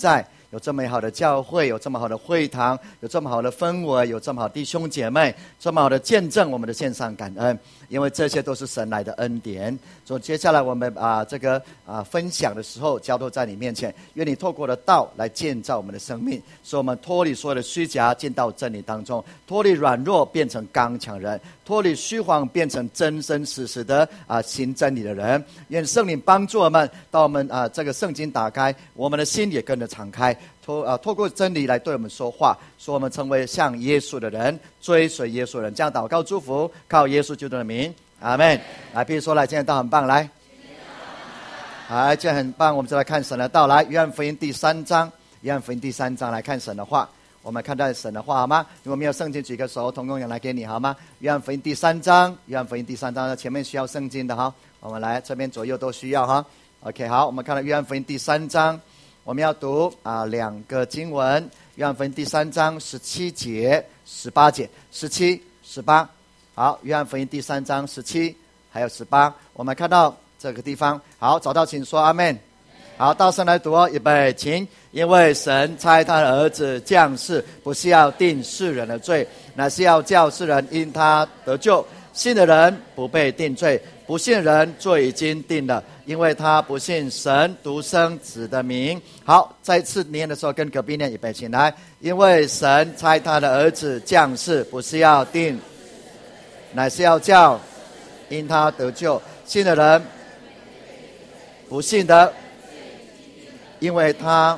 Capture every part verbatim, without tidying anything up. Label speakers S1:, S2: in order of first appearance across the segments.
S1: 在，有这么好的教会，有这么好的会堂，有这么好的氛围，有这么好的弟兄姐妹，这么好的见证，我们的献上感恩，因为这些都是神来的恩典。所以接下来我们啊这个啊分享的时候，交托在你面前，愿你透过的道来建造我们的生命，使我们脱离所有的虚假，进到真理当中，脱离软弱变成刚强人，脱离虚谎变成真真实实的啊行真理的人。愿圣灵帮助我们，当我们啊这个圣经打开，我们的心也跟着敞开，透啊透过真理来对我们说话，使我们成为像耶稣的人，追随耶稣的人。这样祷告祝福，靠耶稣基督的名，阿们。来，比如说来，今天道很棒，来，来，今天很棒，我们就来看神的道。来，约翰福音第三章，约翰福音第三章来看神的话。我们看到神的话好吗？如果没有圣经，举个手，同工人来给你好吗？约翰福音第三章，约翰福音第三章，前面需要圣经的哈，我们来这边左右都需要哈。OK， 好，我们看到约翰福音第三章，我们要读啊两个经文，约翰福音第三章十七节、十八节，十七、十八。好，约翰福音第三章十七还有十八，我们看到这个地方。好，找到请说阿们。好，大声来读哦，预备，请。因为神差他的儿子降世，不是要定世人的罪，乃是要叫世人因他得救。信的人不被定罪，不信的人罪已经定了，因为他不信神独生子的名。好，再次念的时候跟隔壁念，预备起来。因为神差他的儿子降世，不是要定，乃是要叫因他得救。信的人不信的，因为他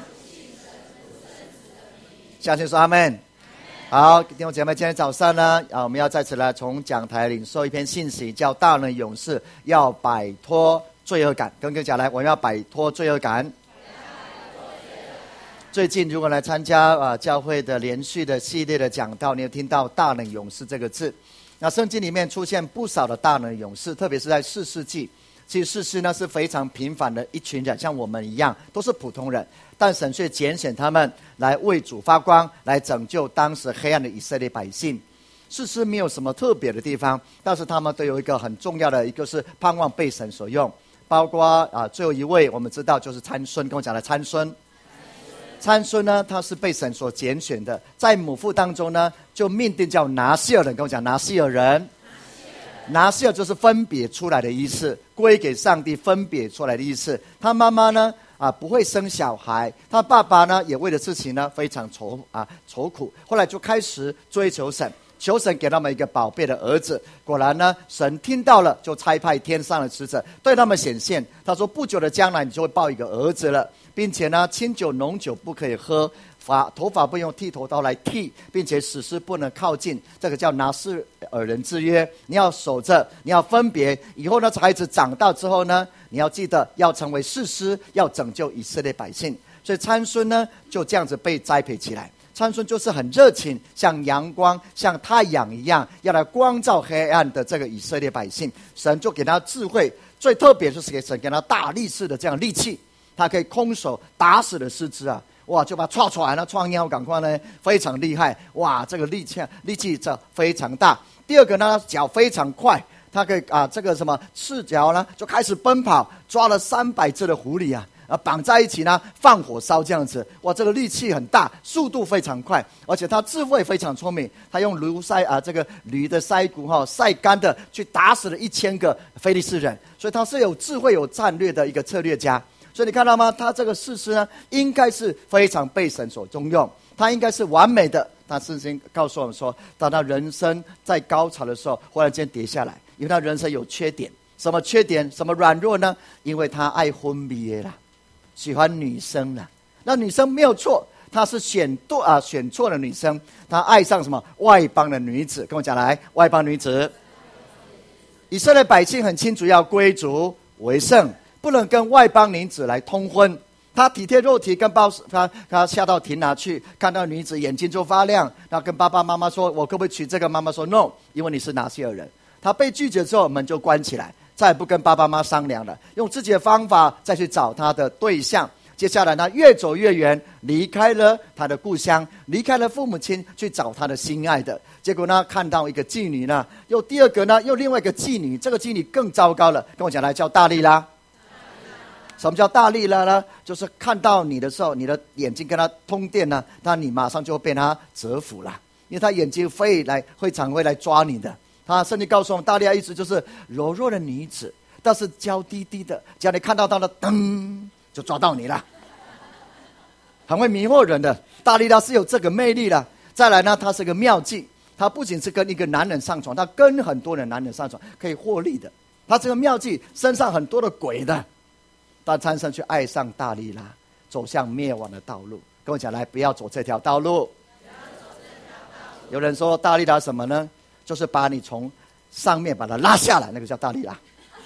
S1: 相信说阿们。好，弟兄姐妹，今天早上呢，啊，我们要再次来从讲台领受一篇信息，叫大能勇士要摆脱罪恶感。跟各位讲来，我们要摆脱罪恶感。最近如果来参加啊教会的连续的系列的讲道，你有听到大能勇士这个字。那圣经里面出现不少的大能勇士，特别是在四世纪。其实士师呢是非常平凡的一群人，像我们一样都是普通人，但神却拣选他们来为主发光，来拯救当时黑暗的以色列百姓。士师没有什么特别的地方，但是他们都有一个很重要的，一个是盼望被神所用。包括啊最后一位我们知道就是参孙，跟我讲的参孙。参孙呢他是被神所拣选的，在母腹当中呢就命定叫拿西尔人，跟我讲拿西尔人。拿西尔就是分别出来的意思，归给上帝分别出来的意思。他妈妈呢啊不会生小孩，他爸爸呢也为了事情呢非常愁啊愁苦，后来就开始追求神，求神给他们一个宝贝的儿子。果然呢神听到了，就差派天上的使者对他们显现，他说不久的将来你就会抱一个儿子了，并且呢清酒浓酒不可以喝，发头发不用剃头刀来剃，并且死尸不能靠近，这个叫拿西尔人之约。你要守着，你要分别，以后呢孩子长大之后呢，你要记得要成为士师，要拯救以色列百姓。所以参孙呢就这样子被栽培起来。参孙就是很热情，像阳光像太阳一样，要来光照黑暗的这个以色列百姓。神就给他智慧，最特别就是给神给他大力士的这样力气，他可以空手打死的狮子啊，哇，就把它抓出来了，创腰赶快呢，非常厉害，哇，这个力气力气这非常大。第二个呢，脚非常快，他可以啊，这个什么赤脚呢，就开始奔跑，抓了三百只的狐狸啊。啊，绑在一起呢，放火烧这样子，哇，这个力气很大，速度非常快，而且他智慧非常聪明，他用驴腮啊，这个驴的腮骨哈、哦、晒干的，去打死了一千个非利士人，所以他是有智慧、有战略的一个策略家。所以你看到吗？他这个士师呢，应该是非常被神所重用，他应该是完美的。他圣经告诉我们说，当他人生在高潮的时候，忽然间跌下来，因为他人生有缺点。什么缺点？什么软弱呢？因为他爱昏迷啦。喜欢女生了，那女生没有错，她是选对啊，选错了女生，她爱上什么外邦的女子？跟我讲来，外邦女子。以色列百姓很清楚要归主为圣，不能跟外邦女子来通婚。他体贴肉体，跟爸他他下到亭拿去，看到女子眼睛就发亮，然后跟爸爸妈妈说：“我可不可以娶这个？”妈妈说 ：“No， 因为你是拿西尔人。”他被拒绝之后，门就关起来。再也不跟爸爸妈妈商量了，用自己的方法再去找他的对象。接下来呢，越走越远，离开了他的故乡，离开了父母亲，去找他的心爱的。结果呢，看到一个妓女呢，又第二个呢，又另外一个妓女，这个妓女更糟糕了。跟我讲来，叫大利拉。 什么叫大利拉呢？就是看到你的时候，你的眼睛跟他通电呢，那你马上就被他折服了，因为他眼睛会来，会常会来抓你的。他甚至告诉我们，大利拉意思就是柔弱的女子，但是娇滴滴的，只要你看到她的噔，就抓到你了，很会迷惑人的。大利拉是有这个魅力的。再来呢，他是个妙计，他不仅是跟一个男人上床，他跟很多的男人上床，可以获利的。他这个妙计身上很多的鬼的，但参孙却爱上大利拉，走向灭亡的道路。跟我讲，来，不要走这条道路。有人说大利拉什么呢？就是把你从上面把它拉下来，那个叫大利拉。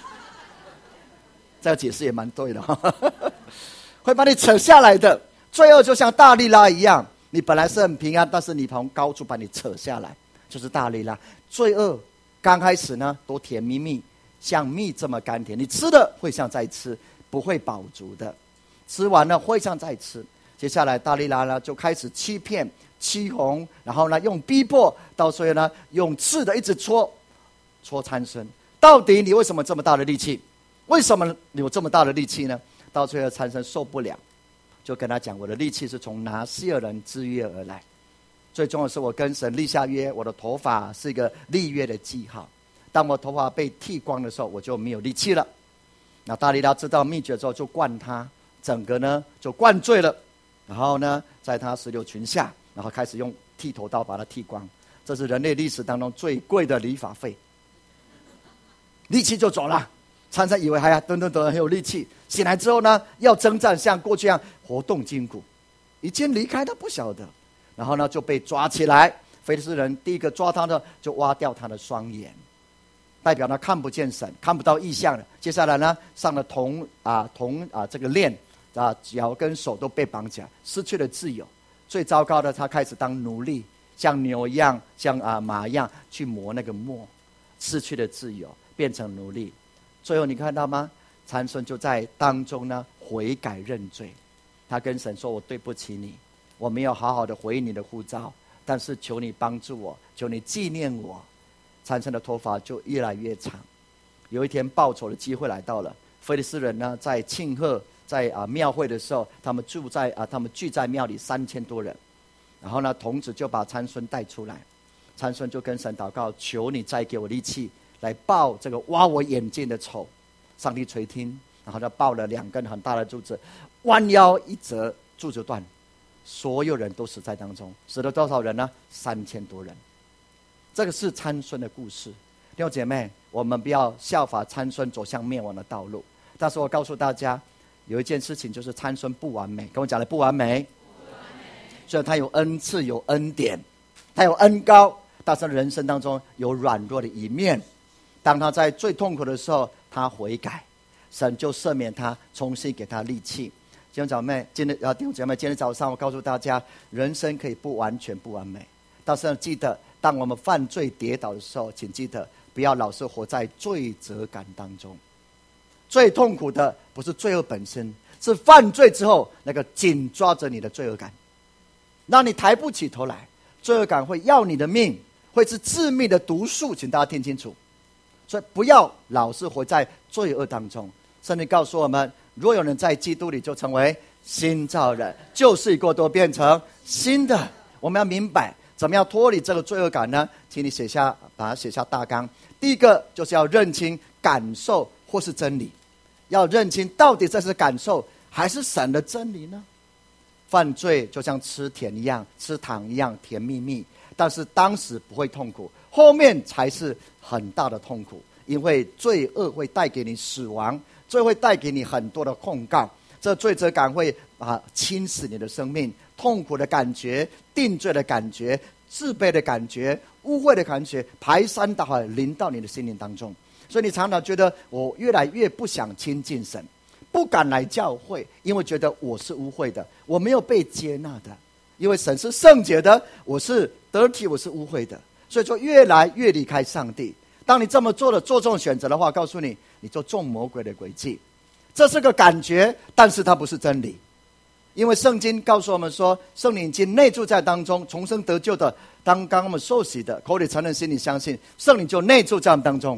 S1: 这个解释也蛮对的，会把你扯下来的。罪恶就像大利拉一样，你本来是很平安，但是你从高处把你扯下来，就是大利拉。罪恶刚开始呢都甜蜜蜜，像蜜这么甘甜，你吃的会像再吃，不会饱足的，吃完了会像再吃。接下来大利拉呢就开始欺骗欺哄，然后呢用逼迫，到最后呢用刺的一直戳戳参孙。到底你为什么这么大的力气？为什么有这么大的力气呢？到最后参孙受不了，就跟他讲，我的力气是从拿西尔人之约而来，最重要的是我跟神立下约，我的头发是一个立约的记号，当我头发被剃光的时候，我就没有力气了。那大利拉知道秘诀之后，就灌他，整个呢就灌醉了，然后呢在他石榴裙下，然后开始用剃头刀把他剃光。这是人类历史当中最贵的理发费，力气就走了。参孙以为还等等等很有力气，醒来之后呢要征战，像过去一样活动筋骨，已经离开他不晓得，然后呢就被抓起来。非利士人第一个抓他的就挖掉他的双眼，代表他看不见神，看不到异象了。接下来呢上了铜啊铜啊这个链啊，脚跟手都被绑起来，失去了自由。最糟糕的，他开始当奴隶，像牛一样，像啊马一样去磨那个磨，失去了自由，变成奴隶。最后你看到吗？参孙就在当中呢悔改认罪，他跟神说，我对不起你，我没有好好的回应你的呼召，但是求你帮助我，求你纪念我。参孙的头发就越来越长。有一天报仇的机会来到了，非利士人呢在庆贺，在啊庙会的时候，他们住在啊他们聚在庙里三千多人，然后呢童子就把参孙带出来，参孙就跟神祷告，求你再给我力气来报这个挖我眼睛的仇。上帝垂听，然后他抱了两根很大的柱子，弯腰一折，柱子断，所有人都死在当中。死了多少人呢？三千多人。这个是参孙的故事。弟兄姐妹，我们不要效法参孙走向灭亡的道路。但是我告诉大家，有一件事情就是参孙不完美。跟我讲的不完美，虽然他有恩赐，有恩典，他有恩膏，但是人生当中有软弱的一面。当他在最痛苦的时候，他悔改，神就赦免他，重新给他力气。弟兄姐妹，今天啊，弟兄姐妹，今天早上我告诉大家，人生可以不完全不完美，但是记得，当我们犯罪跌倒的时候，请记得不要老是活在罪责感当中。最痛苦的不是罪恶本身，是犯罪之后那个紧抓着你的罪恶感，让你抬不起头来。罪恶感会要你的命，会是致命的毒素，请大家听清楚。所以不要老是活在罪恶当中。圣经告诉我们，若有人在基督里，就成为新造人，旧事已过，都变成新的。我们要明白怎么样脱离这个罪恶感呢？请你写下，把它写下大纲。第一个就是要认清感受或是真理，要认清到底这是感受还是神的真理呢？犯罪就像吃甜一样，吃糖一样甜蜜蜜，但是当时不会痛苦，后面才是很大的痛苦。因为罪恶会带给你死亡，罪会带给你很多的控告，这罪责感会啊侵蚀你的生命，痛苦的感觉，定罪的感觉，自卑的感觉，污秽的感觉，排山倒海临到你的心灵当中。所以你常常觉得我越来越不想亲近神，不敢来教会，因为觉得我是污秽的，我没有被接纳的。因为神是圣洁的，我是dirty，我是污秽的，所以就越来越离开上帝。当你这么做了，做这种选择的话，告诉你，你就中魔鬼的诡计。这是个感觉，但是它不是真理。因为圣经告诉我们说，圣灵已经内住在当中，重生得救的，当刚我们受洗的，口里承认，心里相信，圣灵就内住在我们当中。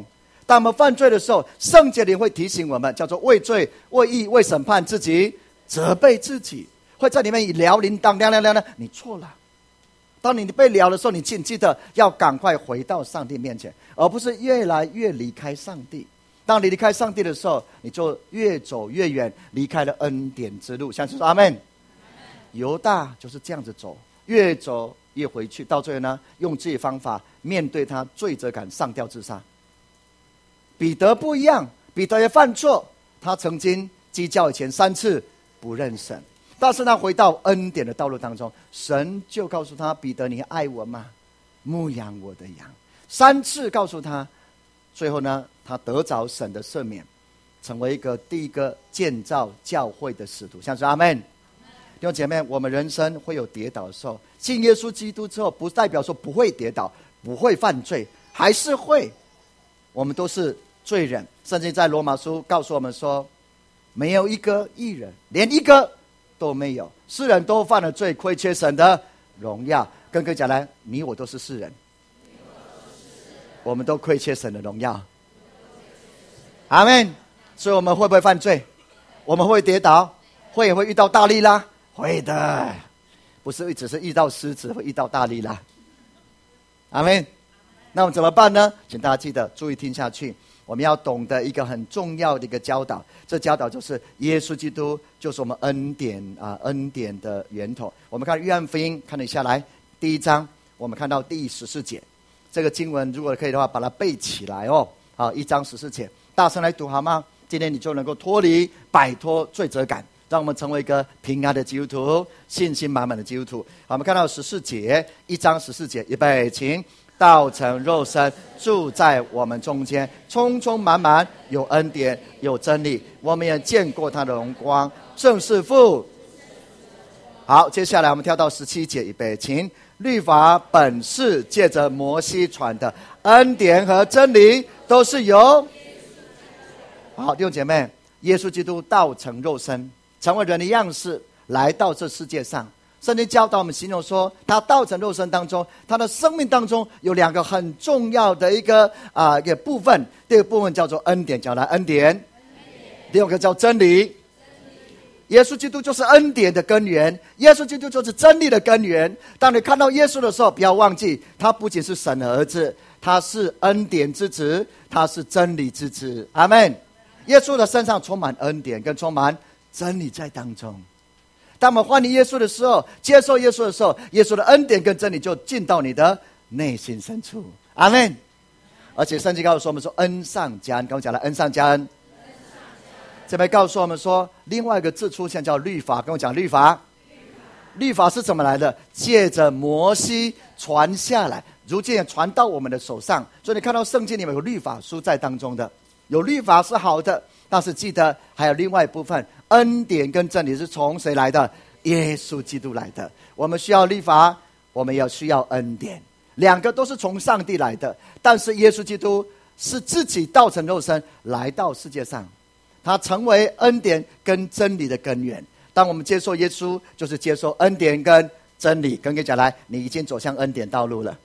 S1: 当我们犯罪的时候，圣洁灵会提醒我们，叫做为罪、为义、为审判自己，责备自己，会在里面以摇铃铛亮亮亮亮，你错了。当你被撩的时候，你请记得要赶快回到上帝面前，而不是越来越离开上帝。当你离开上帝的时候，你就越走越远，离开了恩典之路。相信说阿们。犹大就是这样子走，越走越回去，到最后呢，用自己的方法面对他罪责感，上吊自杀。彼得不一样，彼得也犯错，他曾经鸡叫以前三次不认神，但是他回到恩典的道路当中，神就告诉他：彼得，你爱我吗？牧养我的羊。三次告诉他，最后呢，他得着神的赦免，成为一个第一个建造教会的使徒。像是阿们。弟兄姐妹，我们人生会有跌倒的时候，信耶稣基督之后，不代表说不会跌倒，不会犯罪，还是会。我们都是罪人，甚至在罗马书告诉我们说，没有一个义人，连一个都没有，世人都犯了罪，亏缺神的荣耀。跟各位讲来，你我都是世人，我们都亏缺神的荣耀。阿们。所以我们会不会犯罪？我们会跌倒，会也会遇到大力拉，会的，不是只是遇到狮子，会遇到大力拉。阿们。那我们怎么办呢？请大家记得注意听下去，我们要懂得一个很重要的一个教导，这教导就是耶稣基督就是我们恩典啊、呃、恩典的源头。我们看约翰福音，看你下来第一章，我们看到第十四节，这个经文如果可以的话，把它背起来哦。好，一章十四节，大声来读好吗？今天你就能够脱离、摆脱罪责感，让我们成为一个平安的基督徒，信心满满的基督徒。好，我们看到十四节，一章十四节，预备，请。道成肉身，住在我们中间，充充满满，有恩典，有真理。我们也见过他的荣光，正是父。好，接下来我们跳到十七节，预备，请。律法本是借着摩西传的，恩典和真理都是由。好，弟兄姐妹，耶稣基督道成肉身，成为人的样式，来到这世界上。圣经教导我们形容说，他道成肉身当中，他的生命当中有两个很重要的一个啊、呃、一个部分。第一个部分叫做恩典，讲来恩典；第二个叫真理。耶稣基督就是恩典的根源，耶稣基督就是真理的根源。当你看到耶稣的时候，不要忘记，他不仅是神的儿子，他是恩典之子，他是真理之子。阿们。耶稣的身上充满恩典跟充满真理在当中。当我们欢迎耶稣的时候，接受耶稣的时候，耶稣的恩典跟真理就进到你的内心深处。阿们。而且圣经告诉我们说，恩上加恩，跟我讲了恩上加恩。这边告诉我们说，另外一个字出现叫律法，跟我讲律法。律法是怎么来的？借着摩西传下来，如今也传到我们的手上。所以你看到圣经里面有律法书在当中的，有律法是好的，但是记得还有另外一部分，恩典跟真理是从谁来的？耶稣基督来的。我们需要律法，我们也需要恩典，两个都是从上帝来的。但是耶稣基督是自己道成肉身来到世界上，他成为恩典跟真理的根源。当我们接受耶稣，就是接受恩典跟真理。跟你讲来，你已经走向恩典道路了。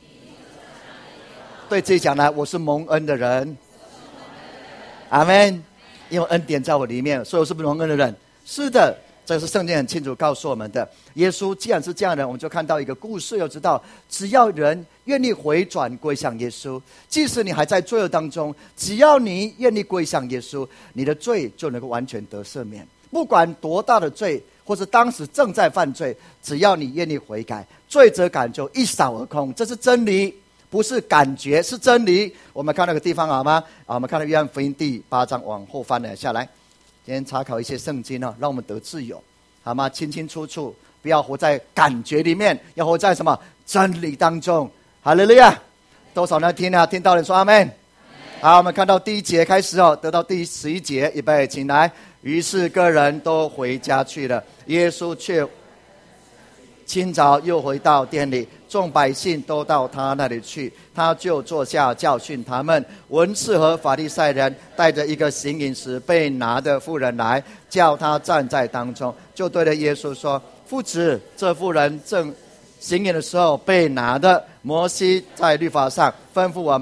S1: 对自己讲来，我是蒙恩的人。阿们。因为恩典在我里面，所以我是不是蒙恩的人？是的，这是圣经很清楚告诉我们的。耶稣既然是这样的人，我们就看到一个故事，又知道只要人愿意回转归向耶稣，即使你还在罪恶当中，只要你愿意归向耶稣，你的罪就能够完全得赦免。不管多大的罪，或是当时正在犯罪，只要你愿意悔改，罪责感就一扫而空。这是真理，不是感觉，是真理。我们看那个地方好吗？啊，我们看到约翰福音第八章，往后翻了下来。今天查考一些圣经、哦、让我们得自由，好吗？清清楚楚，不要活在感觉里面，要活在什么真理当中。哈利路亚！多少人听啊？听到人说阿们。好，我们看到第一节开始哦，得到第十一节，预备，请来。于是个人都回家去了，耶稣却清早又回到店里，众百姓都到他那里去，他就坐下教训他们。文士和法利赛人带着一个行淫时被拿的妇人来，叫他站在当中，就对着耶稣说：夫子，这妇人正行淫的时候被拿的，摩西在律法上吩咐我们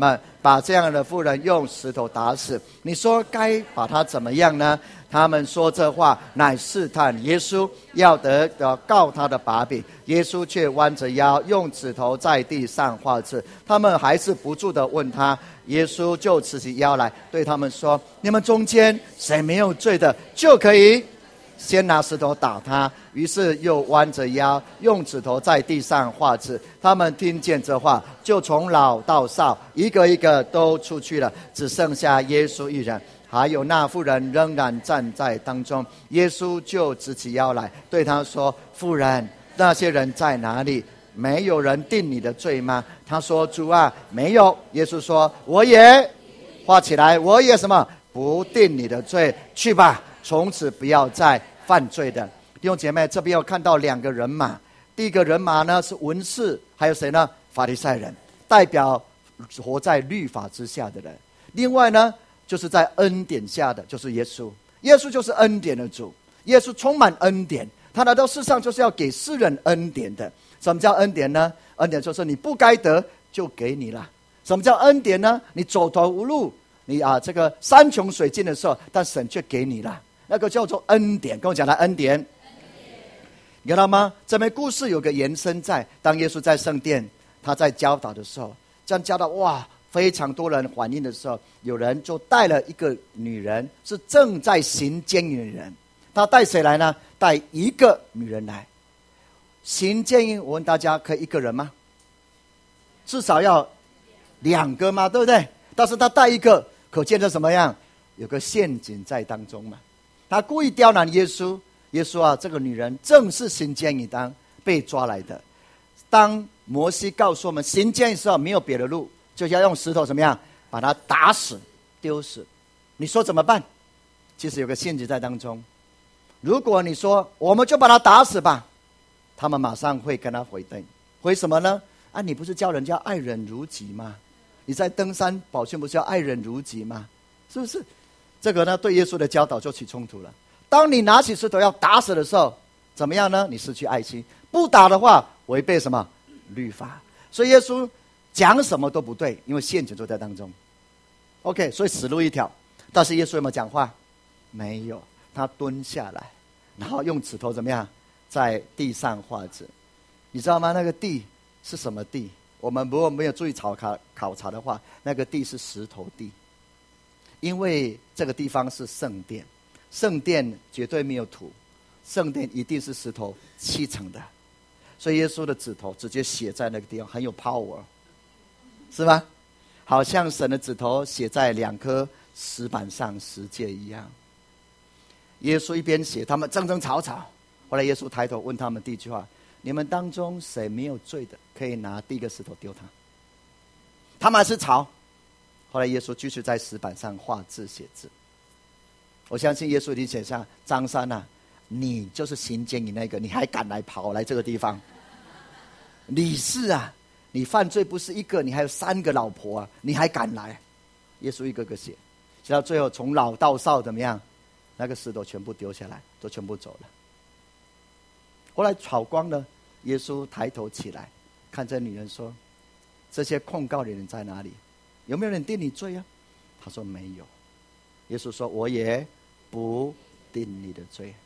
S1: 把这样的妇人用石头打死。你说该把她怎么样呢？他们说这话乃试探耶稣，要得要告他的把柄。耶稣却弯着腰，用指头在地上画字。他们还是不住地问他，耶稣就直起腰来，对他们说：你们中间谁没有罪的，就可以先拿石头打他。于是又弯着腰，用指头在地上画字。他们听见这话，就从老到少，一个一个都出去了，只剩下耶稣一人。还有那妇人仍然站在当中。耶稣就直起腰来，对他说：妇人，那些人在哪里？没有人定你的罪吗？他说：主啊，没有。耶稣说：我也画起来，我也什么不定你的罪，去吧，从此不要再犯罪的。弟兄姐妹，这边要看到两个人马。第一个人马呢是文士，还有谁呢？法利赛人，代表活在律法之下的人。另外呢，就是在恩典下的，就是耶稣。耶稣就是恩典的主，耶稣充满恩典，他来到世上就是要给世人恩典的。什么叫恩典呢？恩典就是你不该得就给你了。什么叫恩典呢？你走投无路，你啊这个山穷水尽的时候，但神却给你了，那个叫做恩典。跟我讲的恩典，你知道吗？这边故事有个延伸在，当耶稣在圣殿他在教导的时候，这样教导哇非常多人反应的时候，有人就带了一个女人，是正在行奸淫的人。他带谁来呢？带一个女人来。行奸淫，我问大家，可以一个人吗？至少要两个嘛，对不对？但是他带一个，可见这什么样？有个陷阱在当中嘛。他故意刁难耶稣。耶稣啊，这个女人正是行奸淫当被抓来的。当摩西告诉我们行奸淫的时候没有别的路，就要用石头怎么样把他打死丢死。你说怎么办？其实有个陷阱在当中。如果你说我们就把他打死吧，他们马上会跟他回应，回什么呢？啊，你不是教人家爱人如己吗？你在登山宝训不是要爱人如己吗？是不是？这个呢，对耶稣的教导就起冲突了。当你拿起石头要打死的时候，怎么样呢？你失去爱心。不打的话，违背什么？律法。所以耶稣讲什么都不对，因为陷阱就在当中。OK， 所以死路一条。但是耶稣有没有讲话？没有，他蹲下来，然后用指头怎么样，在地上画字。你知道吗？那个地是什么地？我们如果没有注意考考考察的话，那个地是石头地，因为这个地方是圣殿，圣殿绝对没有土，圣殿一定是石头砌成的。所以耶稣的指头直接写在那个地方，很有 power， 是吧？好像神的指头写在两颗石板上，十诫一样。耶稣一边写，他们争争吵吵。后来耶稣抬头问他们第一句话：你们当中谁没有罪的，可以拿第一个石头丢他。他们还是吵。后来耶稣继续在石板上画字写字。我相信耶稣已经写下：张三啊，你就是行奸淫那个，你还敢来跑来这个地方？你是啊，你犯罪不是一个，你还有三个老婆啊，你还敢来？耶稣一个个写，写到最后从老到少怎么样？那个石头全部丢下来，都全部走了。后来吵光了，耶稣抬头起来，看这女人说：这些控告的人在哪里？有没有人定你罪啊？他说没有。耶稣说：我也不定你的罪。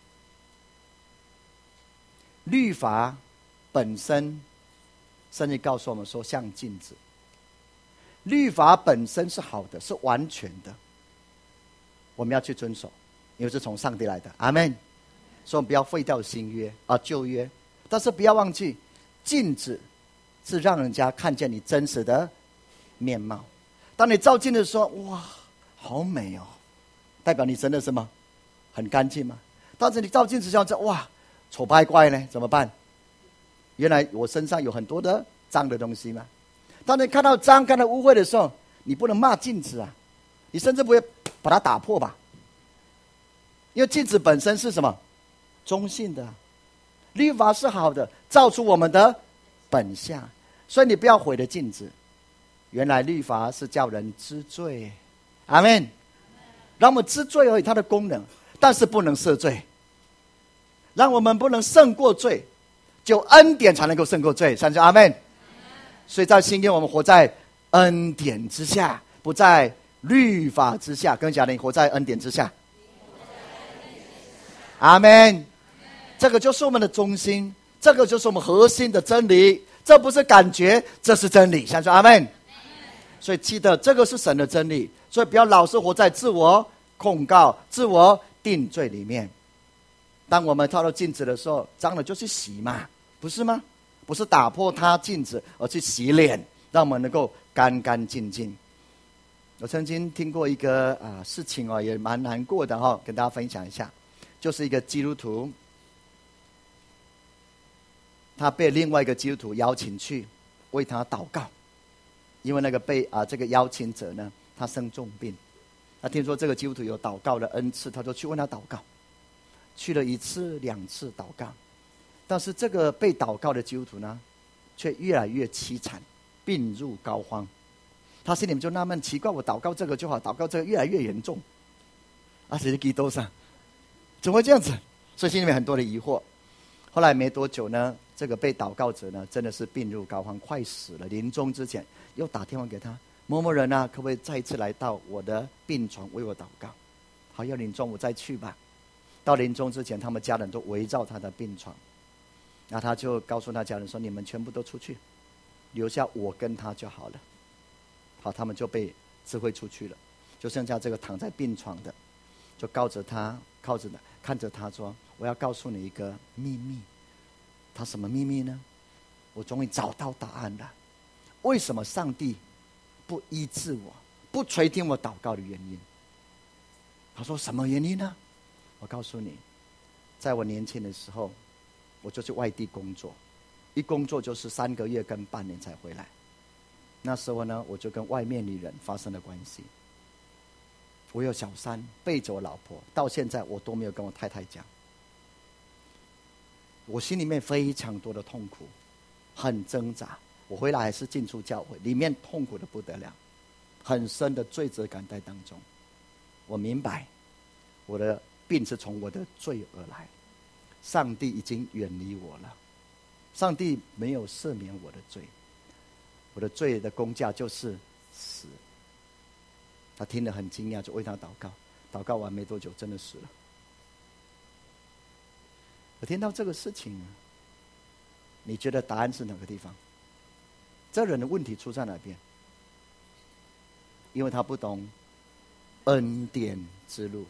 S1: 律法本身，圣经告诉我们说像镜子。律法本身是好的，是完全的，我们要去遵守，因为是从上帝来的。阿们。所以我们不要废掉新约啊旧约，但是不要忘记，镜子是让人家看见你真实的面貌。当你照镜的时候，哇，好美哦，代表你真的什么很干净吗？但是你照镜子这样，哇，丑八怪呢？怎么办？原来我身上有很多的脏的东西嘛。当你看到脏、看到污秽的时候，你不能骂镜子啊，你甚至不会把它打破吧？因为镜子本身是什么？中性的。律法是好的，照出我们的本相，所以你不要毁了镜子。原来律法是叫人知罪，阿们。让我们知罪而已，它的功能，但是不能赦罪。让我们不能胜过罪，就恩典才能够胜过罪，相信阿们。所以在新约我们活在恩典之下，不在律法之下。跟讲的，你活在恩典之下。阿们。这个就是我们的中心，这个就是我们核心的真理。这不是感觉，这是真理。想说阿们。所以记得，这个是神的真理。所以不要老是活在自我控告、自我定罪里面。当我们照到镜子的时候，脏了就去洗嘛，不是吗？不是打破它镜子，而去洗脸，让我们能够干干净净。我曾经听过一个啊事情哦，也蛮难过的哈、哦，跟大家分享一下。就是一个基督徒，他被另外一个基督徒邀请去为他祷告，因为那个被啊这个邀请者呢，他生重病，他听说这个基督徒有祷告的恩赐，他就去问他祷告，去了一次两次祷告，但是这个被祷告的基督徒呢，却越来越凄惨，病入膏肓。他心里面就纳闷，奇怪，我祷告这个就好，祷告这个越来越严重，啊，谁是基督上？怎么会这样子？所以心里面很多的疑惑。后来没多久呢，这个被祷告者呢，真的是病入膏肓，快死了。临终之前，又打电话给他，某某人啊，可不可以再一次来到我的病床为我祷告？好，要临终我再去吧。到临终之前，他们家人都围绕他的病床，那他就告诉他家人说：“你们全部都出去，留下我跟他就好了。”好，他们就被指挥出去了，就剩下这个躺在病床的，就靠着他，靠着的。看着他说：“我要告诉你一个秘密。”他什么秘密呢？我终于找到答案了。为什么上帝不医治我，不垂听我祷告的原因？他说：“什么原因呢？”我告诉你，在我年轻的时候，我就去外地工作，一工作就是三个月跟半年才回来。那时候呢，我就跟外面女人发生了关系。我有小三，背着我老婆，到现在我都没有跟我太太讲。我心里面非常多的痛苦，很挣扎。我回来还是进出教会，里面痛苦的不得了，很深的罪责感在当中。我明白，我的病是从我的罪而来，上帝已经远离我了，上帝没有赦免我的罪，我的罪的工价就是死。他听得很惊讶，就为他祷告。祷告完没多久，真的死了。我听到这个事情，你觉得答案是哪个地方？这人的问题出在哪边？因为他不懂恩典之路，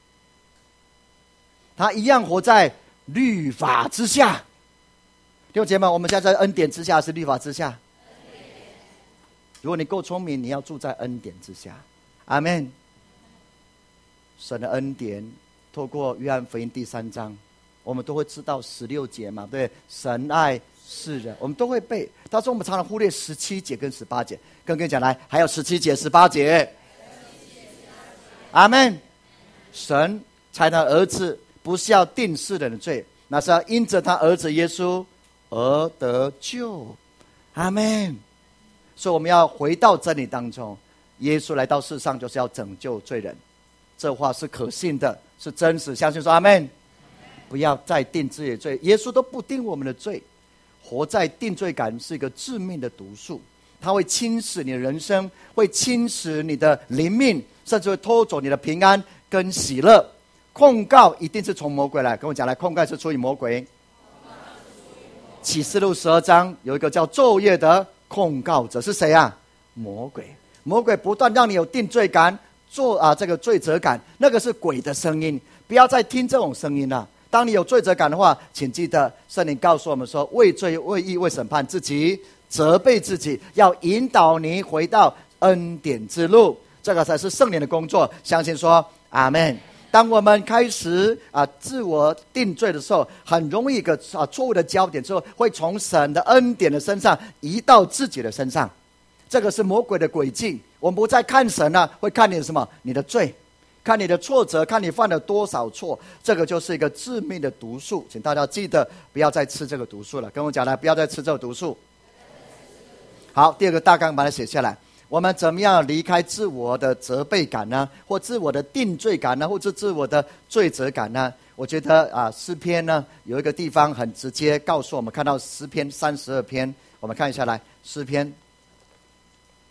S1: 他一样活在律法之下。弟兄姐妹，我们现在在恩典之下，还是律法之下？如果你够聪明，你要住在恩典之下。阿们。神的恩典透过约翰福音第三章，我们都会知道十六节嘛，对，神爱世人，我们都会背。但是我们常常忽略十七节跟十八节。跟跟讲来，还有十七节、十八节。阿们。神差他儿子，不是要定世人的罪，那是要因着他儿子耶稣而得救。阿们。所以我们要回到真理当中，耶稣来到世上就是要拯救罪人，这话是可信的，是真实，相信说阿们。不要再定自己的罪，耶稣都不定我们的罪。活在定罪感是一个致命的毒素，它会侵蚀你的人生，会侵蚀你的灵命，甚至会偷走你的平安跟喜乐。控告一定是从魔鬼来，跟我讲来，控告是出于魔鬼。启示录十二章有一个叫昼夜的控告者，是谁啊？魔鬼。魔鬼不断让你有定罪感，做啊这个罪责感，那个是鬼的声音，不要再听这种声音了。当你有罪责感的话，请记得圣灵告诉我们说，为罪为义为审判自己，责备自己，要引导你回到恩典之路，这个才是圣灵的工作。相信说阿们。当我们开始啊自我定罪的时候，很容易一个啊错误的焦点之后，会从神的恩典的身上移到自己的身上。这个是魔鬼的诡计。我们不再看神了、啊，会看你的什么？你的罪，看你的挫折，看你犯了多少错。这个就是一个致命的毒素，请大家记得不要再吃这个毒素了。跟我讲来，不要再吃这个毒素。好，第二个大纲把它写下来。我们怎么样离开自我的责备感呢？或自我的定罪感呢？或者自我的罪责感呢？我觉得啊，诗篇呢有一个地方很直接告诉我们，看到诗篇三十二篇，我们看一下来，诗篇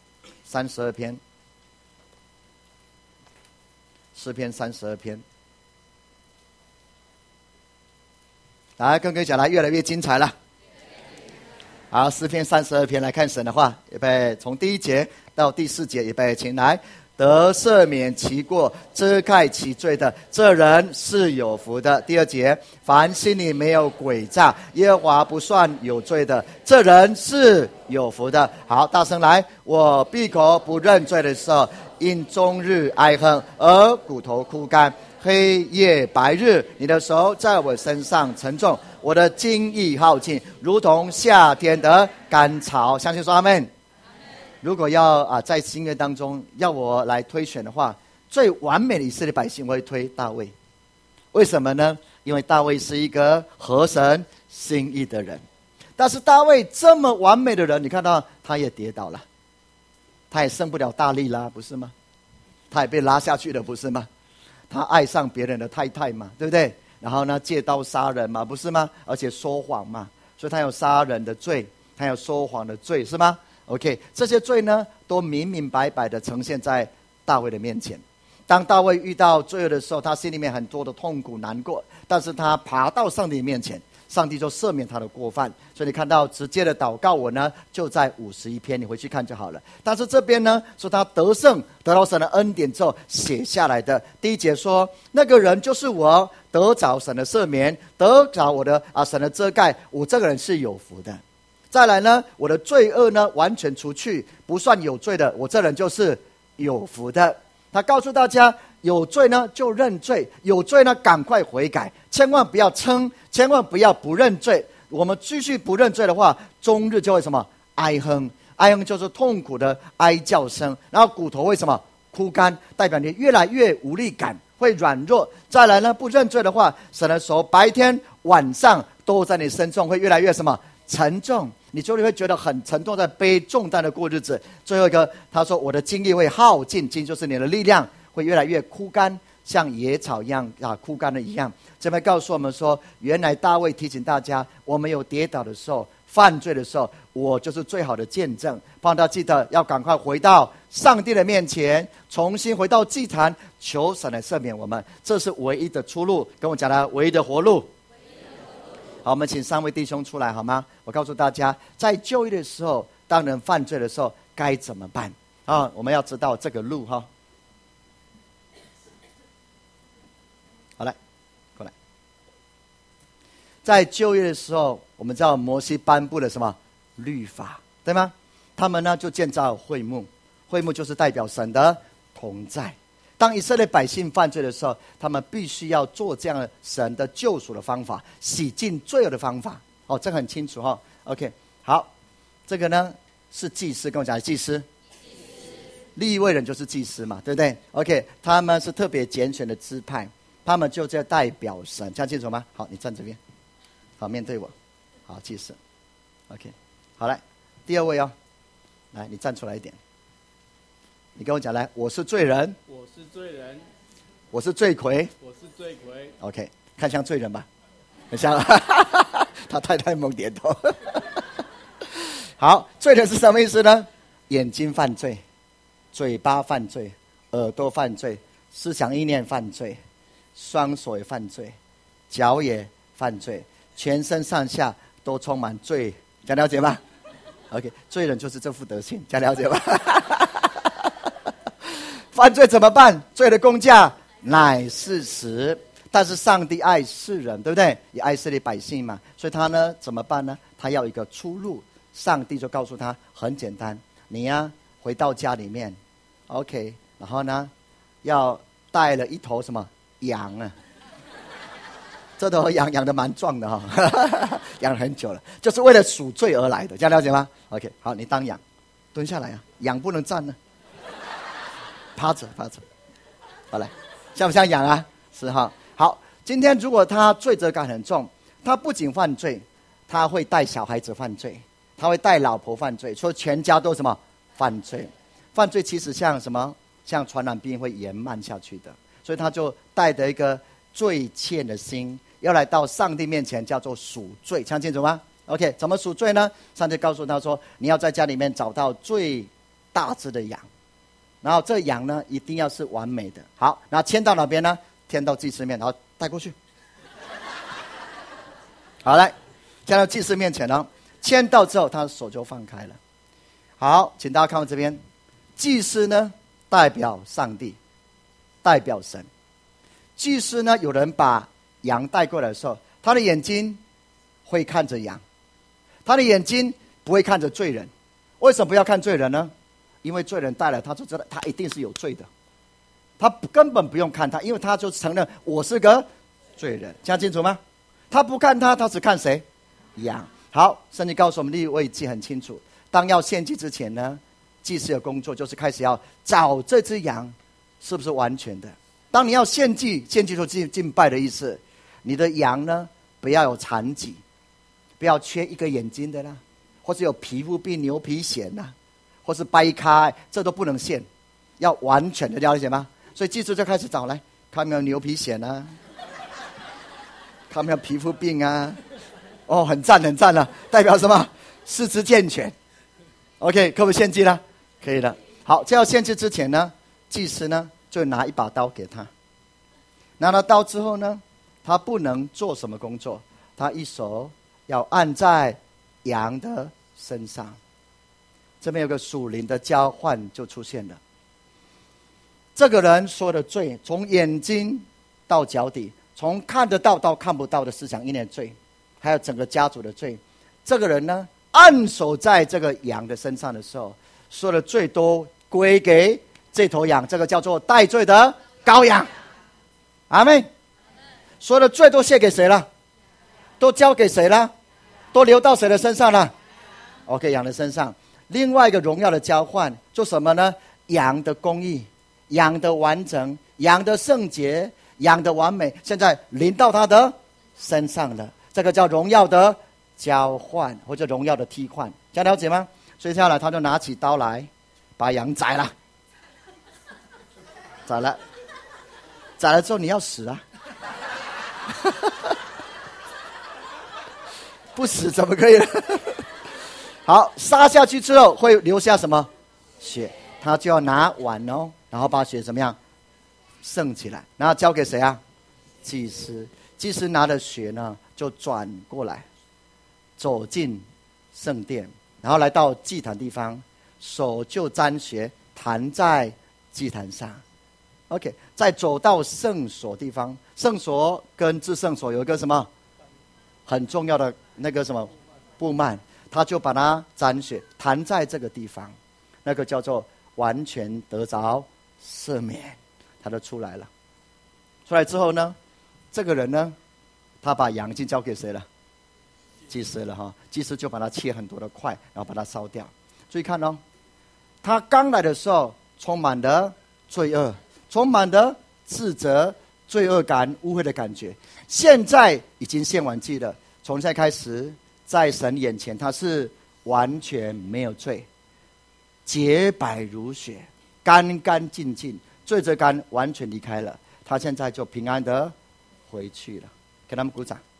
S1: 三十二篇，诗篇三十二篇。来，跟各位讲，来越来越精彩了。好，诗篇三十二篇来看神的话，预备从第一节到第四节，预备请来。得赦免其过，遮盖其罪的，这人是有福的。第二节，凡心里没有诡诈，耶和华不算有罪的，这人是有福的。好，大声来，我闭口不认罪的时候，因终日哀恨而骨头枯干，黑夜白日，你的手在我身上沉重，我的精意耗尽，如同夏天的干草。相信说阿们。如果要啊在新约当中要我来推选的话，最完美的以色列百姓我会推大卫。为什么呢？因为大卫是一个合神心意的人。但是大卫这么完美的人，你看到他也跌倒了，他也胜不了大利拉，不是吗？他也被拉下去了，不是吗？他爱上别人的太太嘛，对不对？然后呢，借刀杀人嘛，不是吗？而且说谎嘛，所以他有杀人的罪，他有说谎的罪，是吗？OK， 这些罪呢，都明明白白的呈现在大卫的面前。当大卫遇到罪恶的时候，他心里面很多的痛苦难过，但是他爬到上帝面前，上帝就赦免他的过犯。所以你看到直接的祷告我呢，就在五十一篇，你回去看就好了。但是这边呢，说他得胜，得到神的恩典之后写下来的。第一节说，那个人就是我，得着神的赦免，得着我的啊神的遮盖，我这个人是有福的。再来呢，我的罪恶呢完全除去，不算有罪的，我这人就是有福的。他告诉大家，有罪呢就认罪，有罪呢赶快悔改，千万不要撑，千万不要不认罪。我们继续不认罪的话，终日就会什么哀哼，哀哼就是痛苦的哀叫声，然后骨头为什么枯干，代表你越来越无力感，会软弱。再来呢，不认罪的话，神的手白天晚上都在你身上，会越来越什么沉重，你就会觉得很沉重，在背重担的过日子。最后一个，他说我的精力会耗尽，精就是你的力量会越来越枯干，像野草一样啊，枯干的一样。这边告诉我们说，原来大卫提醒大家，我们有跌倒的时候，犯罪的时候，我就是最好的见证。帮他记得要赶快回到上帝的面前，重新回到祭坛，求神来赦免我们，这是唯一的出路。跟我讲的唯一的活路。好，我们请三位弟兄出来好吗？我告诉大家，在就业的时候，当人犯罪的时候该怎么办啊？我们要知道这个路哈。好来，过来。在就业的时候，我们知道摩西颁布了什么律法，对吗？他们呢就建造会幕，会幕就是代表神的同在。当以色列百姓犯罪的时候，他们必须要做这样的神的救赎的方法，洗净罪恶的方法。哦，这个很清楚哈、哦。OK， 好，这个呢是祭司，跟我讲祭司，利未人就是祭司嘛，对不对 ？OK， 他们是特别拣选的支派，他们就在代表神，这样清楚吗？好，你站这边，好，面对我，好，祭司 ，OK， 好来，第二位哦，来，你站出来一点。你跟我讲来，我是罪人，
S2: 我是罪人，
S1: 我是罪魁，
S2: 我是罪魁。
S1: OK， 看像罪人吧？很像，他太太猛点头。好，罪人是什么意思呢？眼睛犯罪，嘴巴犯罪，耳朵犯罪，思想意念犯罪，双手也犯罪，脚也犯罪，全身上下都充满罪，这样了解吗 ？OK， 罪人就是这副德行，这样了解吗？犯罪怎么办？罪的工价乃是死，但是上帝爱世人，对不对？也爱世的百姓嘛，所以他呢怎么办呢？他要一个出路。上帝就告诉他，很简单，你呀、啊、回到家里面 ，OK， 然后呢要带了一头什么羊啊，这头羊养的蛮壮的哈、哦，养了很久了，就是为了赎罪而来的，这样了解吗 ？OK， 好，你当羊，蹲下来啊，羊不能站呢。趴着趴着，好来，像不像羊啊？是哈。好，今天如果他罪责感很重，他不仅犯罪，他会带小孩子犯罪，他会带老婆犯罪，说全家都什么犯罪。犯罪其实像什么？像传染病会延慢下去的，所以他就带着一个罪欠的心，要来到上帝面前，叫做赎罪，听清楚吗 ？OK， 怎么赎罪呢？上帝告诉他说，你要在家里面找到最大只的羊，然后这羊呢一定要是完美的。好，然后牵到哪边呢？牵到祭司面，然后带过去。好，来牵到祭司面前呢，牵到之后，他的手就放开了。好，请大家看到这边，祭司呢代表上帝，代表神。祭司呢，有人把羊带过来的时候，他的眼睛会看着羊，他的眼睛不会看着罪人。为什么不要看罪人呢？因为罪人带来，他就知道他一定是有罪的，他根本不用看他，因为他就承认我是个罪人。这样清楚吗？他不看他，他只看谁？羊。好，圣经告诉我们，利未记很清楚，当要献祭之前呢，祭司的工作就是开始要找这只羊是不是完全的。当你要献祭，献祭就是敬拜的意思，你的羊呢不要有残疾，不要缺一个眼睛的啦，或是有皮肤病、牛皮癣啦，或是掰开，这都不能献，要完全的，了解吗？所以祭司就开始找来，看有没有牛皮癣啊，看有没有皮肤病啊。哦，很赞很赞了，代表什么？四肢健全。OK， 可不可以献祭了？可以了。好，在要献祭之前呢，祭司呢就拿一把刀给他。拿了刀之后呢，他不能做什么工作，他一手要按在羊的身上。这边有个属灵的交换就出现了。这个人说的罪，从眼睛到脚底，从看得到到看不到的思想意念罪，还有整个家族的罪。这个人呢，按手在这个羊的身上的时候，说的罪都归给这头羊，这个叫做代罪的羔羊。阿们。所有的罪都卸给谁了？都交给谁了？都流到谁的身上了？ OK， 羊的身上。另外一个荣耀的交换就什么呢？羊的公义，羊的完整，羊的圣洁，羊的完美，现在临到他的身上了。这个叫荣耀的交换，或者荣耀的替换，这样了解吗？所以接下来他就拿起刀来把羊宰了。宰了宰了之后你要死啊。不死怎么可以呢？好，杀下去之后会留下什么？血。他就要拿碗哦，然后把血怎么样盛起来，然后交给谁啊？祭司。祭司拿了血呢，就转过来走进圣殿，然后来到祭坛地方，手就沾血弹在祭坛上。 OK， 再走到圣所地方，圣所跟至圣所有一个什么很重要的那个什么布幔，他就把它沾血弹在这个地方，那个叫做完全得着赦免，他就出来了。出来之后呢，这个人呢，他把羊筋交给谁了？祭司了哈。祭司就把它切很多的块，然后把它烧掉。注意看哦，他刚来的时候充满了罪恶，充满了自责、罪恶感、污秽的感觉。现在已经献完祭了，从现在开始，在神眼前他是完全没有罪，洁白如雪，干干净净，罪责感完全离开了。他现在就平安的回去了。给他们鼓掌。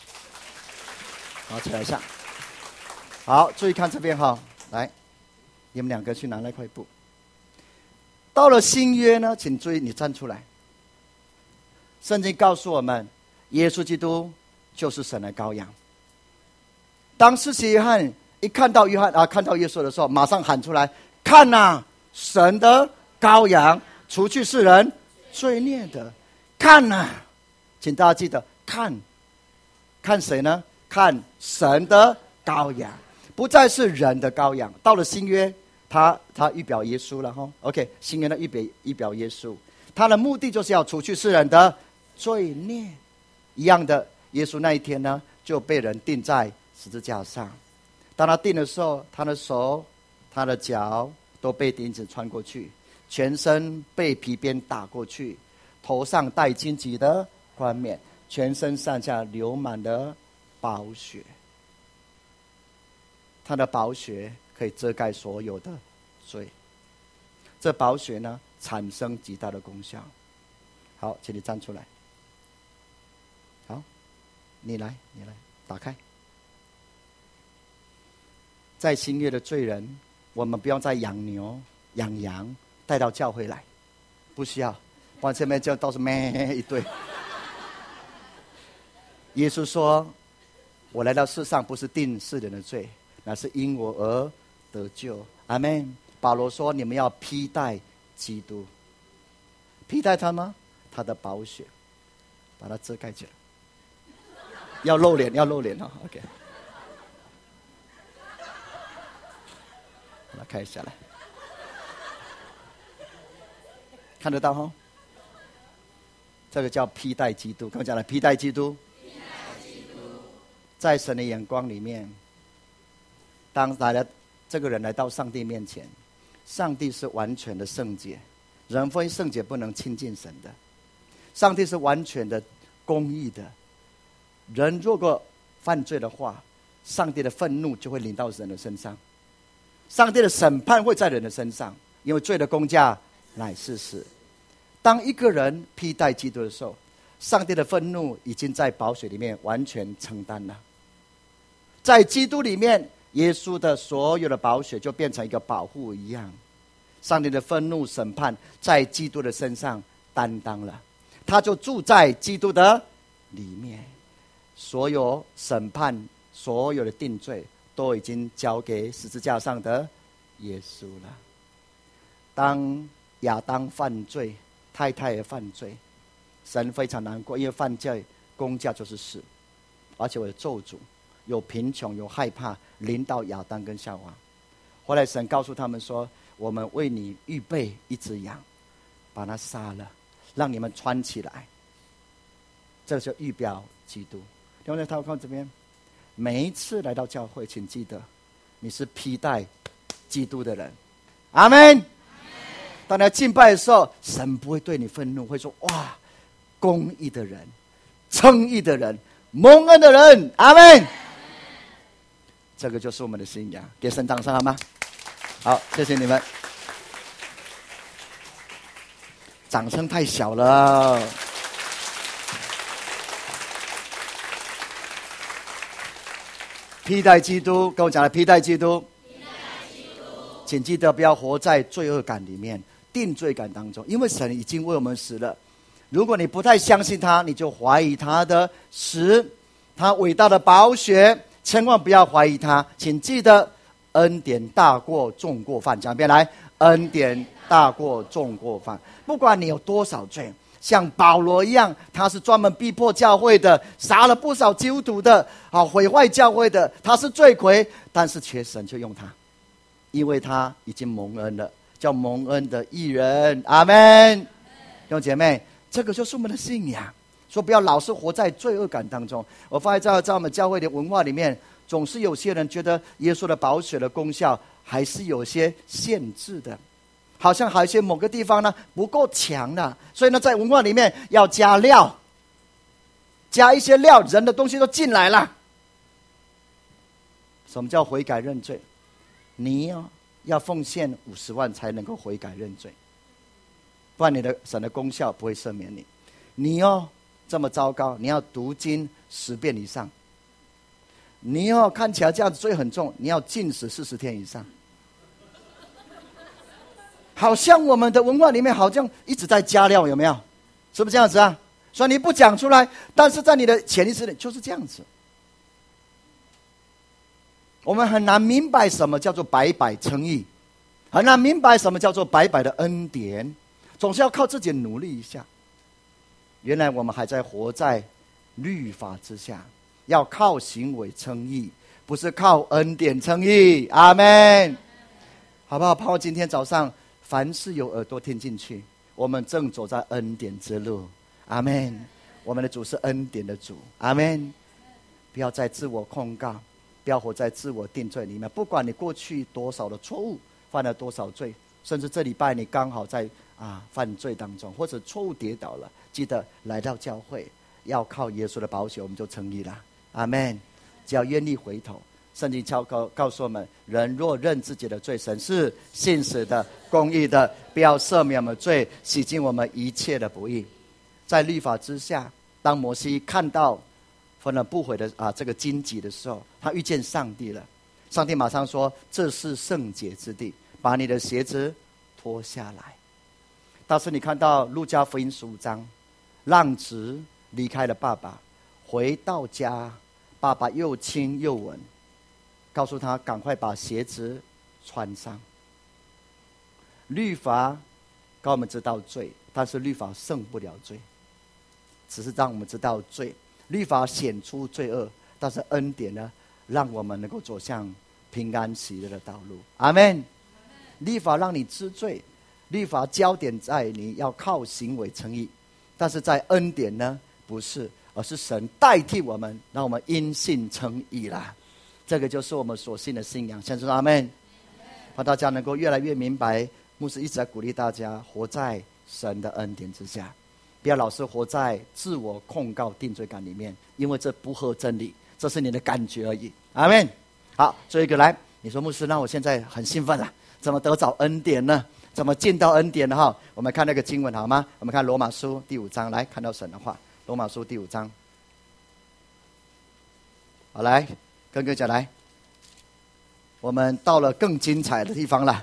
S1: 好，起来一下。好，注意看这边哈，来，你们两个去拿那块布。到了新约呢，请注意，你站出来。圣经告诉我们，耶稣基督就是神的羔羊。当施洗约翰一看到约翰啊，看到耶稣的时候，马上喊出来：“看呐、啊，神的羔羊，除去世人罪孽的。看呐、啊！”请大家记得看，看谁呢？看神的羔羊，不再是人的羔羊。到了新约，他他预表耶稣了哈。OK， 新约的预表预表耶稣，他的目的就是要除去世人的罪孽。一样的，耶稣那一天呢，就被人钉在十字架上。当他钉的时候，他的手、他的脚都被钉子穿过去，全身被皮鞭打过去，头上戴荆棘的冠冕，全身上下流满了宝血。他的宝血可以遮盖所有的罪。这宝血呢，产生极大的功效。好，请你站出来。好，你来，你来，打开。在新约的罪人，我们不要再养牛养羊带到教会来，不需要，不然前面就都是咩一堆。耶稣说：“我来到世上不是定世人的罪，乃是因我而得救。”阿们。保罗说：“你们要披戴基督，披戴他吗？他的宝血，把它遮盖起来。要露脸，要露脸哦。OK， 把它开下来，看得到哈？这个叫披戴基督。刚才讲了，披戴基督。在神的眼光里面，当来了这个人来到上帝面前，上帝是完全的圣洁，人非圣洁不能亲近神的。上帝是完全的公义的，人如果犯罪的话，上帝的愤怒就会临到人的身上，上帝的审判会在人的身上，因为罪的工价乃是死。当一个人披戴基督的时候，上帝的愤怒已经在宝血里面完全承担了。在基督里面，耶稣的所有的宝血就变成一个保护一样，上帝的愤怒审判在基督的身上担当了，他就住在基督的里面，所有审判所有的定罪都已经交给十字架上的耶稣了。当亚当犯罪，太太也犯罪，神非常难过，因为犯罪工价就是死，而且有咒诅，有贫穷，有害怕临到亚当跟夏娃。后来神告诉他们说：“我们为你预备一只羊，把它杀了，让你们穿起来。”这就预表基督。另外，他看这边，每一次来到教会，请记得你是披戴基督的人。阿们。当你要敬拜的时候，神不会对你愤怒，会说：“哇，公义的人，称义的人，蒙恩的人。”阿们。这个就是我们的信仰，给神掌声好吗？好，谢谢你们。掌声太小了。披戴基督，跟我讲了披戴基督。请记得不要活在罪恶感里面、定罪感当中，因为神已经为我们死了。如果你不太相信他，你就怀疑他的死，他伟大的宝血，千万不要怀疑他。请记得，恩典大过重过犯。讲一遍来，恩典大过重过犯。不管你有多少罪，像保罗一样，他是专门逼迫教会的，杀了不少基督徒的，啊，毁坏教会的，他是罪魁，但是却神却用他。因为他已经蒙恩了，叫蒙恩的义人。阿们。弟兄姐妹，这个就是我们的信仰，说不要老是活在罪恶感当中。我发现在在我们教会的文化里面，总是有些人觉得耶稣的宝血的功效还是有些限制的，好像还有一些某个地方呢不够强了，所以呢在文化里面要加料，加一些料，人的东西都进来了。什么叫悔改认罪？你哦要奉献五十万才能够悔改认罪，不然你的神的功效不会赦免你。你哦这么糟糕，你要读经十遍以上。你哦看起来这样子罪很重，你要禁食四十天以上。好像我们的文化里面好像一直在加料，有没有？是不是这样子啊？所以你不讲出来，但是在你的潜意识里就是这样子。我们很难明白什么叫做白白称义，很难明白什么叫做白白的恩典，总是要靠自己努力一下。原来我们还在活在律法之下，要靠行为称义，不是靠恩典称义。阿们。好不好？盼望今天早上凡是有耳朵听进去，我们正走在恩典之路。阿们。我们的主是恩典的主。阿们。不要再自我控告，不要活在自我定罪里面。不管你过去多少的错误，犯了多少罪，甚至这礼拜你刚好在啊犯罪当中，或者错误跌倒了，记得来到教会，要靠耶稣的宝血，我们就称义了。阿们。只要愿意回头，圣经告告诉我们，人若认自己的罪，神是信实的、公义的，不要赦免我们罪，洗净我们一切的不义。在律法之下，当摩西看到分了不悔的啊这个荆棘的时候，他遇见上帝了。上帝马上说：“这是圣洁之地，把你的鞋子脱下来。但是你看到路加福音十五章，浪子离开了爸爸，回到家，爸爸又亲又吻，告诉他赶快把鞋子穿上。律法告我们知道罪，但是律法胜不了罪，只是让我们知道罪。律法显出罪恶，但是恩典呢，让我们能够走向平安喜乐的道路。阿们。律法让你知罪，律法焦点在你要靠行为称义，但是在恩典呢，不是，而是神代替我们，让我们因信称义啦。这个就是我们所信的信仰。先说阿们。让大家能够越来越明白，牧师一直在鼓励大家活在神的恩典之下，不要老是活在自我控告定罪感里面，因为这不合真理，这是你的感觉而已。阿们。好，最后一个来，你说牧师，那我现在很兴奋了，怎么得着恩典呢？怎么进到恩典呢？哈，我们看那个经文好吗？我们看罗马书第五章，来看到神的话。罗马书第五章，好，来跟各位讲，来，我们到了更精彩的地方了。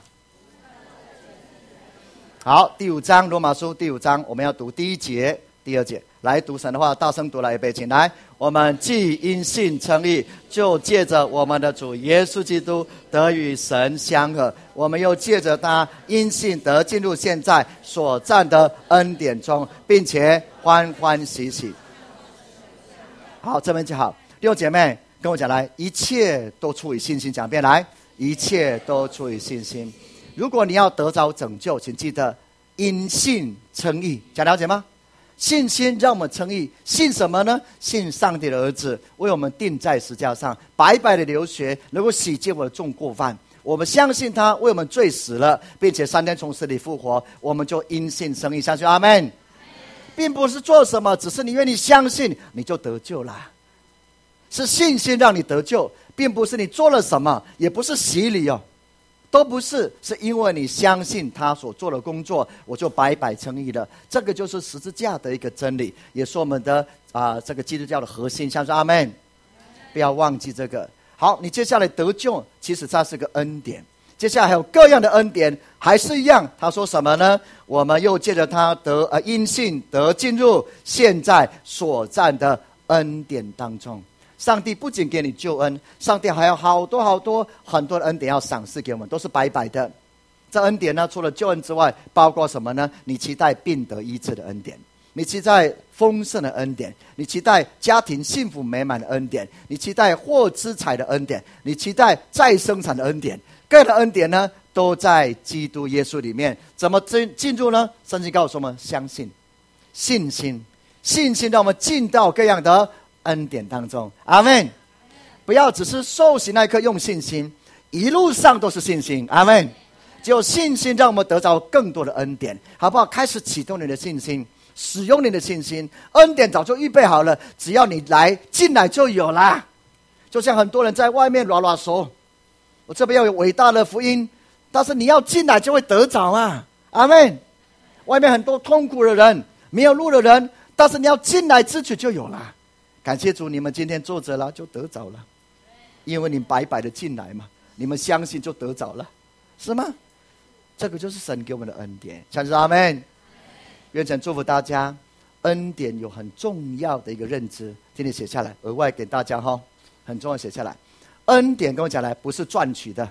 S1: 好，第五章，罗马书第五章，我们要读第一节、第二节。来读神的话，大声读来，预备，请来。我们既因信称义，就借着我们的主耶稣基督得与神相合，我们又借着他因信得进入现在所占的恩典中，并且欢欢喜喜。好，这边就好。弟兄姐妹跟我讲，来，一切都出于信心。讲遍来，一切都出于信心。如果你要得着拯救，请记得因信称义。讲了解吗？信心让我们称义，信什么呢？信上帝的儿子为我们钉在十字架上，白白的流血，能够洗净我的众过犯。我们相信他为我们罪死了，并且三天从死里复活，我们就因信称义。相信阿们。并不是做什么，只是你愿意相信，你就得救了。是信心让你得救，并不是你做了什么，也不是洗礼哦，都不是，是因为你相信他所做的工作，我就白白称义了。这个就是十字架的一个真理，也是我们的啊、呃、这个基督教的核心。像是阿们，不要忘记这个。好，你接下来得救，其实它是个恩典。接下来还有各样的恩典，还是一样。他说什么呢？我们又借着他得呃因信得进入现在所占的恩典当中。上帝不仅给你救恩，上帝还有好多好多很多的恩典要赏赐给我们，都是白白的。这恩典呢，除了救恩之外，包括什么呢？你期待病得医治的恩典，你期待丰盛的恩典，你期待家庭幸福美满的恩典，你期待获资财的恩典，你期待再生产的恩典。各样的恩典呢，都在基督耶稣里面。怎么进进入呢？圣经告诉我们，相信、信心、信心，让我们进到各样的恩典当中。阿们。不要只是受洗那一刻用信心，一路上都是信心。阿们。只有信心让我们得到更多的恩典，好不好？开始启动你的信心，使用你的信心，恩典早就预备好了，只要你来进来就有啦。就像很多人在外面拉拉手，我这边要有伟大的福音，但是你要进来就会得着啊。阿们。外面很多痛苦的人，没有路的人，但是你要进来支取就有了。感谢主，你们今天坐着了就得着了，因为你白白的进来嘛，你们相信就得着了，是吗？这个就是神给我们的恩典。像是阿们。愿神祝福大家，恩典有很重要的一个认知，今天写下来，额外给大家哈，很重要，写下来。恩典跟我讲来，不是赚取的，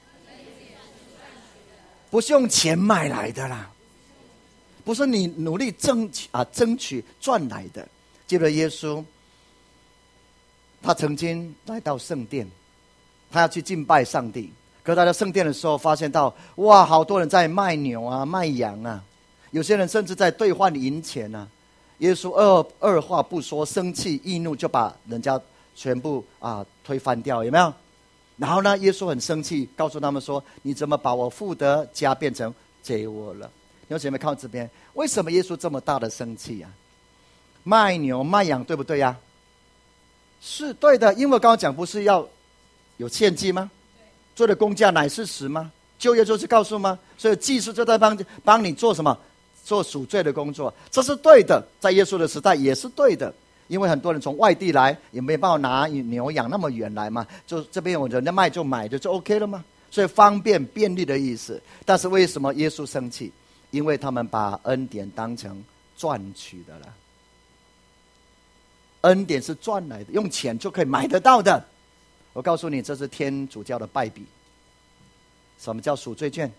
S1: 不是用钱买来的啦，不是你努力争取啊争取赚来的。记得耶稣，他曾经来到圣殿，他要去敬拜上帝。可是他在圣殿的时候，发现到哇，好多人在卖牛啊、卖羊啊，有些人甚至在兑换银钱啊。耶稣二二话不说，生气易怒，就把人家全部啊推翻掉，有没有？然后呢，耶稣很生气，告诉他们说：“你怎么把我父的家变成贼窝了？”弟兄姐妹看这边，为什么耶稣这么大的生气啊？卖牛卖羊，对不对呀、啊？是对的，因为我刚刚讲不是要有献祭吗？做的工价乃是实吗？旧约就是告诉吗？所以祭司就在帮帮你做什么？做赎罪的工作，这是对的，在耶稣的时代也是对的。因为很多人从外地来，也没办法拿牛羊那么远来嘛，就这边有人家卖就买的就 OK 了嘛。 所以方便便利的意思。但是为什么耶稣生气？因为他们把恩典当成赚取的了。恩典是赚来的，用钱就可以买得到的。我告诉你，这是天主教的败笔。什么叫赎罪券？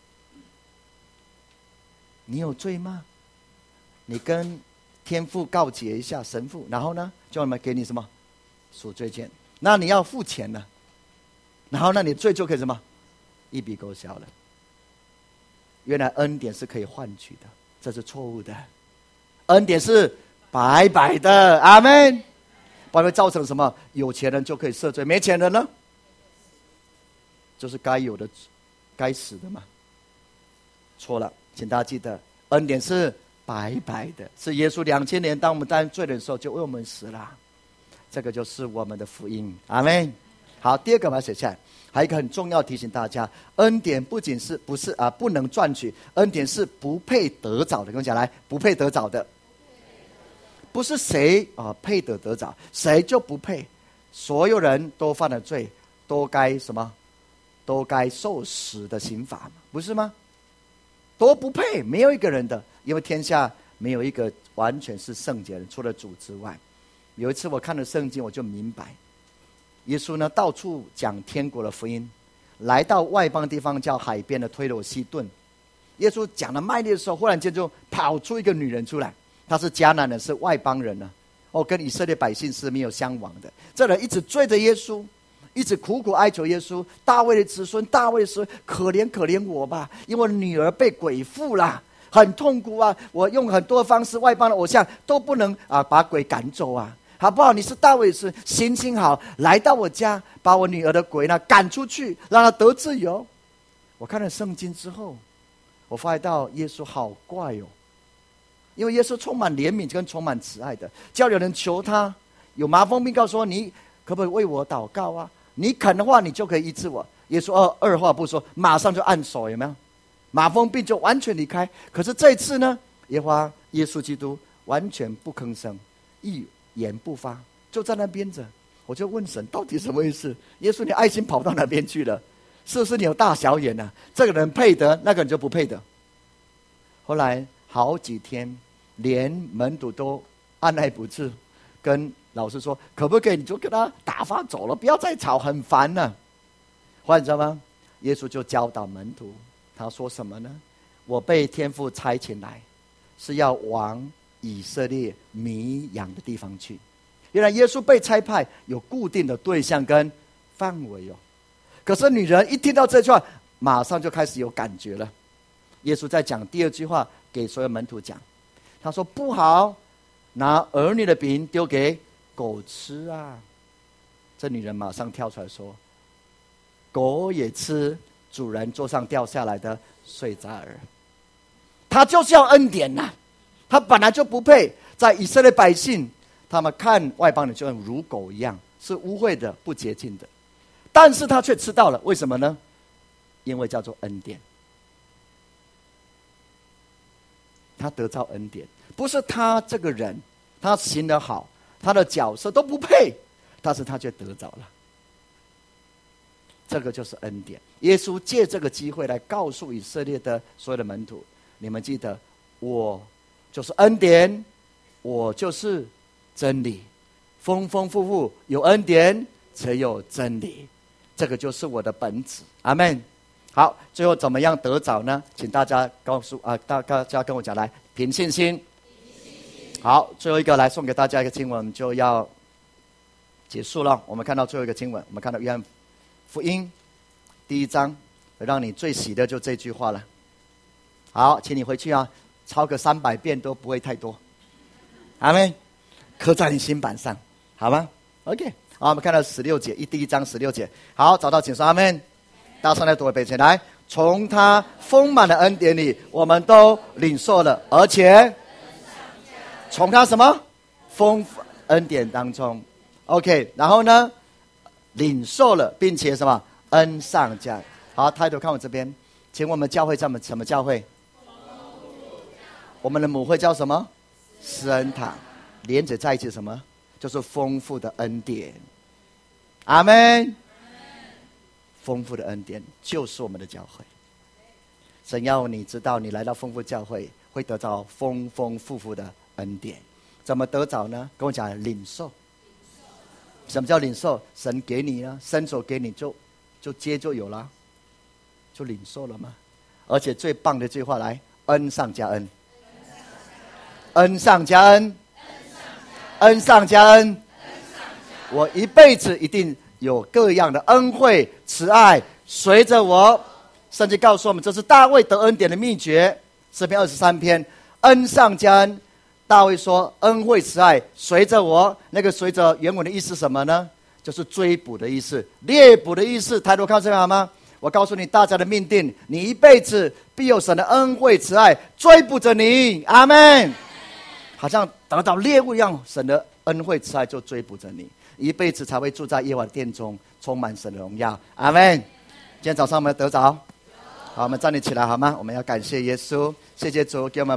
S1: 你有罪吗？你跟天父告解一下，神父，然后呢，叫他们给你什么赎罪券？那你要付钱了，然后呢，你罪就可以什么一笔勾销了。原来恩典是可以换取的，这是错误的。恩典是白白的，阿们。不然会造成什么？有钱人就可以赦罪，没钱人呢，就是该有的、该死的嘛。错了，请大家记得，恩典是白白的，是耶稣两千年当我们担罪人的时候就为我们死了，这个就是我们的福音，阿们。好，第二个把它写下来。还有一个很重要提醒大家，恩典不仅是不是啊不能赚取，恩典是不配得着的。跟我讲来，不配得着的，不是谁啊配得得着，谁就不配。所有人都犯了罪，都该什么？都该受死的刑罚，不是吗？都不配，没有一个人的，因为天下没有一个完全是圣洁的人，除了主之外。有一次我看了圣经，我就明白。耶稣呢，到处讲天国的福音，来到外邦地方叫海边的推罗西顿。耶稣讲的卖力的时候，忽然间就跑出一个女人出来，她是迦南人，是外邦人呢、啊，哦，跟以色列百姓是没有相往的。这人一直追着耶稣，一直苦苦哀求耶稣：大卫的子孙，大卫的子孙，可怜可怜我吧，因为我女儿被鬼附啦，很痛苦啊！我用很多方式，外邦的偶像都不能啊把鬼赶走啊。好不好？你是大卫子，心情好，来到我家，把我女儿的鬼呢赶出去，让她得自由。我看了圣经之后，我发现到耶稣好怪哦，因为耶稣充满怜悯跟充满慈爱的，叫有人求他有麻风病，告诉说你可不可以为我祷告啊？你肯的话，你就可以医治我。耶稣二二话不说，马上就按手，有没有？麻风病就完全离开。可是这一次呢，耶和华耶稣基督完全不吭声，一言不发，就在那边着。我就问神，到底什么意思？耶稣，你爱心跑到哪边去了？是不是你有大小眼啊？这个人配得，那个人就不配得。后来好几天，连门徒都按捺不住，跟老师说，可不可以你就跟他打发走了，不要再吵，很烦了、啊。后来你知道吗？耶稣就教导门徒，他说什么呢？我被天父差遣来，是要往以色列迷羊的地方去。原来耶稣被差派有固定的对象跟范围哦。可是女人一听到这句话，马上就开始有感觉了。耶稣在讲第二句话给所有门徒讲，他说不好拿儿女的饼丢给狗吃啊。这女人马上跳出来说，狗也吃主人桌上掉下来的碎渣儿。他就是要恩典呐、啊，他本来就不配。在以色列百姓，他们看外邦人就像如狗一样，是污秽的、不洁净的，但是他却吃到了，为什么呢？因为叫做恩典，他得到恩典，不是他这个人，他行得好，他的角色都不配，但是他却得着了，这个就是恩典。耶稣借这个机会来告诉以色列的所有的门徒，你们记得，我就是恩典，我就是真理，丰丰富富有恩典才有真理，这个就是我的本质。阿们。好，最后怎么样得着呢？请大家告诉啊，大家跟我讲，来，凭信心。好，最后一个来送给大家一个经文，我们就要结束了。我们看到最后一个经文，我们看到约翰福音第一章，让你最喜的就这句话了。好，请你回去啊，抄个三百遍都不会太多。阿们，刻在你心板上，好吗 ？OK， 好，我们看到十六节，一第一章十六节。好，找到请说阿们。大声来读一遍，起来。从他丰满的恩典里，我们都领受了，而且从他什么丰恩典当中 ，OK， 然后呢，领受了，并且什么恩上加。好，抬头看我这边，请我们教会叫我们什么教会？我们的母会叫什么？施恩堂，连着在一起什么？就是丰富的恩典。阿们。 丰富的恩典就是我们的教会。神要你知道，你来到丰富教会会得到丰丰富富的恩典。怎么得着呢？跟我讲，领受。什么叫领受？神给你啊，伸手给你就就接就有了，就领受了吗？而且最棒的一句话来，恩上加恩，恩上加恩，恩上加恩。我一辈子一定有各样的恩惠慈爱随着我。圣经告诉我们，这是大卫得恩典的秘诀。诗篇二十三篇，恩上加恩。大卫说，恩惠慈爱随着我。那个随着原文的意思是什么呢？就是追捕的意思，猎捕的意思。抬头看这边好吗？我告诉你，大家的命定，你一辈子必有神的恩惠慈爱追捕着你。阿们。好像得到猎物一样，神的恩惠慈爱就追捕着你，一辈子才会住在耶和华殿中，充满神的荣耀。阿们。今天早上我们得着，好，我们站立起来好吗？我们要感谢耶稣，谢谢主给我们